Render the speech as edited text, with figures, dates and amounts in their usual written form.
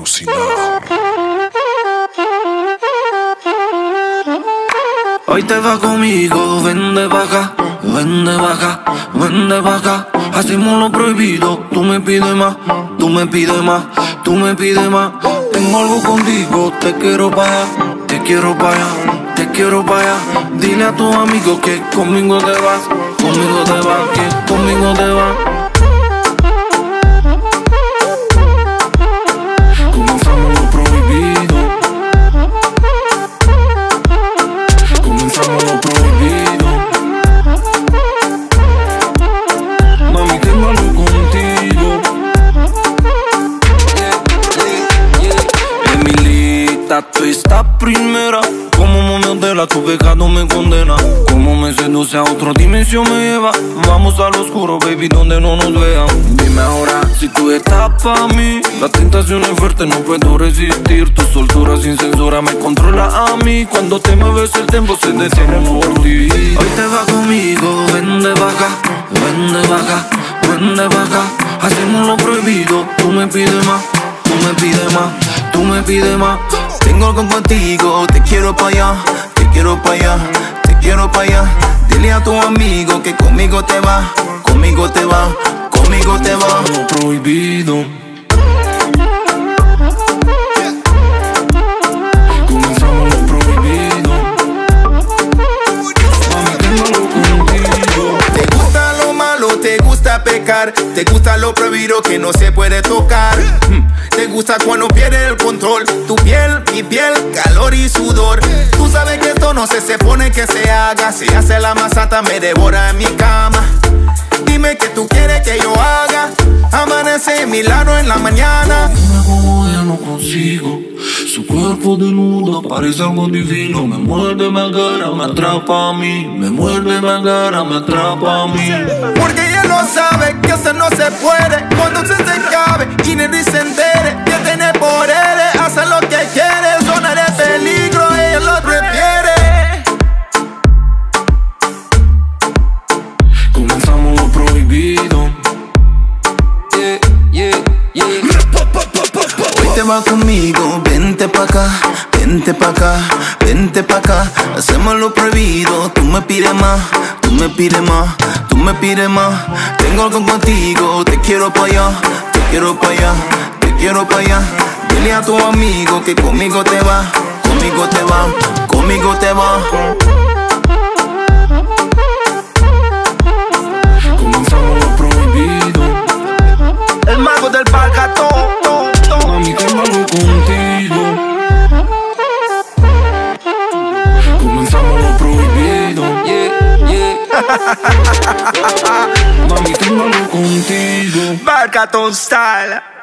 alucinado. Hoy te vas conmigo, vende pa' acá, vende pa' acá, vende pa' acá. Hacemos lo prohibido, tú me pides más, tú me pides más, tú me pides más. Tengo algo contigo, te quiero pa' allá, te quiero pa' allá, te quiero pa' allá. Dile a tus amigos que conmigo te vas, conmigo te vas, que conmigo te vas. Comenzamos lo prohibido, comenzamos lo prohibido. Mami, tengo algo contigo. Emilita, tú estás primera. Como momentela, tu pecado me condena. Como me seduce a otra dimensión me lleva. Vamos al oscuro, baby, donde no nos vean. Dime ahora si tú estás pa' mí. La tentación es fuerte, no puedo resistir. Tu soltura sin censura me controla a mí. Cuando te mueves el tiempo se detiene por ti. Hoy te vas conmigo, vende pa' acá, vende pa' acá, vende pa' acá. Hacemos lo prohibido, tú me pides más, tú me pides más, tú me pides más. Tengo algo contigo, te quiero pa' allá, te quiero pa' allá, te quiero pa' allá. Dile a tu amigo que conmigo te va, conmigo te va, conmigo te va. Lo prohibido. Comenzamos lo prohibido. Mami, tengo algo contigo. Te gusta lo malo, te gusta pecar, te gusta lo prohibido que no se puede tocar. Te gusta cuando pierdes el control, tu piel, mi piel, calor y sudor. Tú sabes que esto no se pone que se haga. Si hace la masata me devora en mi cama. Dime que tú quieres que yo haga. Amanece en mi lado en la mañana. Dime cómo ya no consigo. Su cuerpo desnudo parece algo divino. Me muerde, me agarra, me atrapa a mí. Me muerde, me agarra, me atrapa a mí. Porque ella no sabe que eso no se puede. Cuando se cabe y nadie se entere que tiene poderes, hace lo que quiere. Zona de peligro, ella lo prefiere. Comenzamos lo prohibido. Hoy te vas conmigo, vente pa' acá, vente pa' acá, vente pa' acá. Hacemos lo prohibido, tú me pides más, tú me pides más, tú me pides más. Tengo algo contigo, te quiero pa' allá, te quiero pa' allá, te quiero pa' allá. Dile a tu amigo que conmigo te va, conmigo te va, conmigo te va. Comenzamos lo prohibido. El mago del Balcatón. Mami, tengo algo contigo. Comenzamos lo prohibido. Mami, tengo algo contigo. Balcatón Style.